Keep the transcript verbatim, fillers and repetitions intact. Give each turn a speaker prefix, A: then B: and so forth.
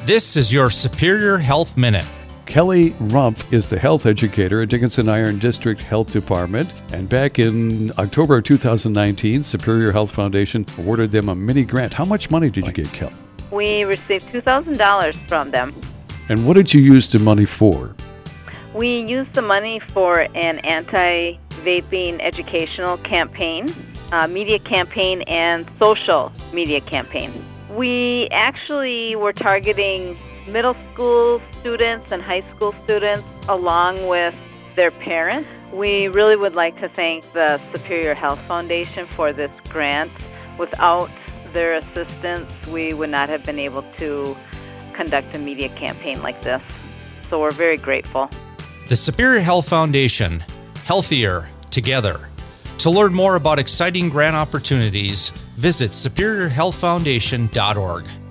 A: This is your Superior Health Minute.
B: Kelly Rumpf is the health educator at Dickinson Iron District Health Department. And back in October of two thousand nineteen, Superior Health Foundation awarded them a mini grant. How much money did you get, Kelly?
C: We received two thousand dollars from them.
B: And what did you use the money for?
C: We used the money for an anti-vaping educational campaign, uh, media campaign, and social media campaign. We actually were targeting middle school students and high school students along with their parents. We really would like to thank the Superior Health Foundation for this grant. Without their assistance, we would not have been able to conduct a media campaign like this. So we're very grateful.
A: The Superior Health Foundation, healthier together. To learn more about exciting grant opportunities, visit superior health foundation dot org.